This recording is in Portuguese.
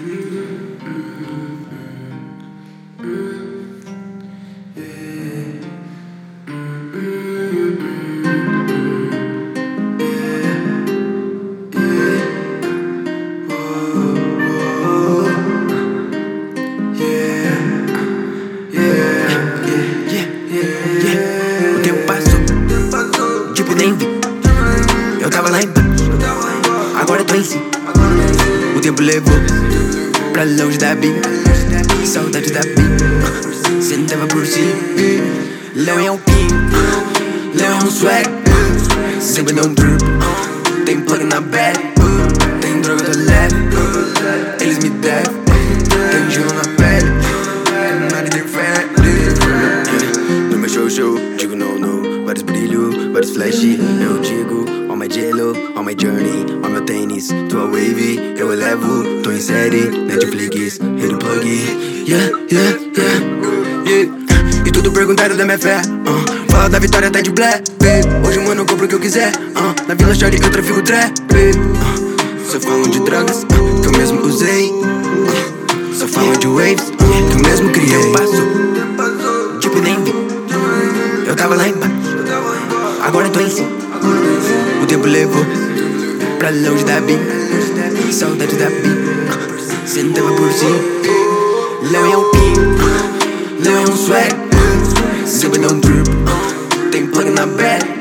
O tempo passou, tipo nem vi. Eu tava lá embaixo, agora tô em cima. O tempo levou pra longe da bica. Saudade da bica, cê não tava por si. Leão é um king, Leão é um swag. Sempre dá um trip, tem plug na bag. Tem droga, tô leve, eles me devem. Tem gelo na pele, nada de fé. No meu show, digo no. Vários brilho, vários flash. Eu digo, on my jello, on my journey. On meu tênis, tua wave. Eu elevo, tô em série. Netflix, rei do plug. Yeah. E tudo perguntaram da minha fé. Fala da vitória, tá de blé. Hoje, mano, eu compro o que eu quiser. Na Vila Shorty eu trafico trap. Só falam de drogas que eu mesmo usei. Só falam de waves que eu mesmo criei. Passou, tipo nem vi. Eu tava lá embaixo, agora tô em cima. O tempo levou pra longe da bica. Saudade da bica, cê não tava por si. Leão é um king, Leão é um swag. Sempre dá um trip, tem plug na bag.